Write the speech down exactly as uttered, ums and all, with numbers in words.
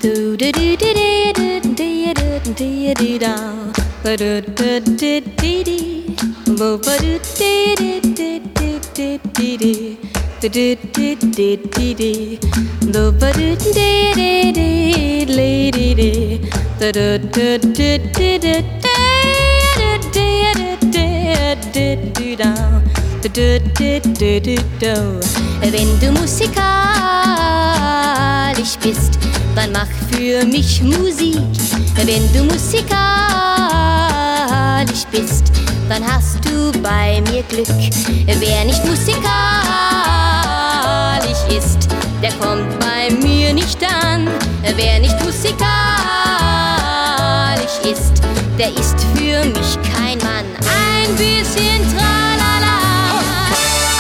Do do do do do do do do do do da. Ba do do do do do. Bo ba do do do do do do do do. Do do do do do do. Do ba do do do do do do. Do do do do do do. Wenn du musikalisch bist, dann mach für mich Musik. Wenn du musikalisch bist, dann hast du bei mir Glück. Wer nicht musikalisch ist, der kommt bei mir nicht an. Wer nicht musikalisch ist, der ist für mich kein Mann. Ein bisschen traurig